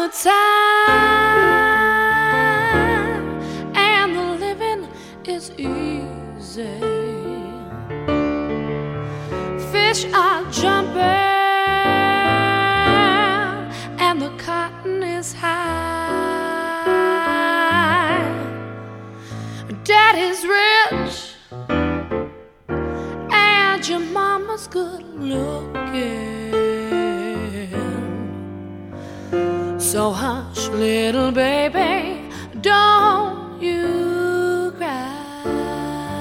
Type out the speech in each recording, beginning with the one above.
summertime and the living is easy. Fish are jumping and the cotton is high. Daddy's rich and your mama's good looking. So hush, little baby, don't you cry.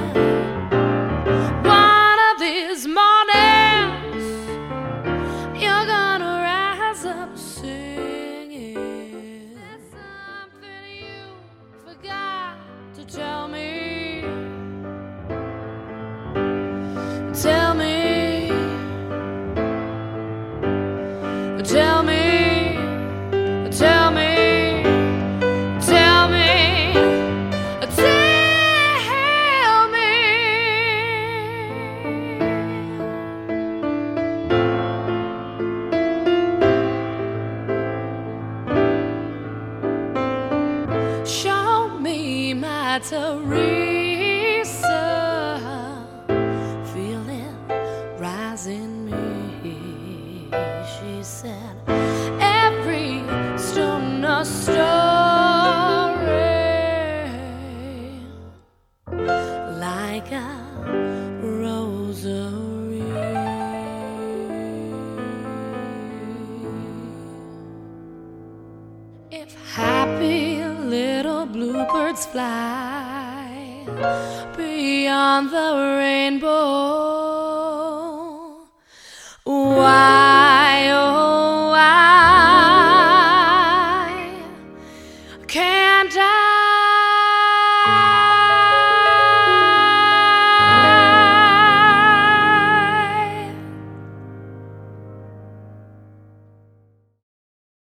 One of these mornings you're gonna rise up singing. There's something you forgot to tell me. Tell me. Tell me. Tell me, tell me, tell me. Show me my Teresa, feeling rising me. She said, every stone a story, like a rosary. If happy little bluebirds fly beyond the rainbow, why, oh, why can't I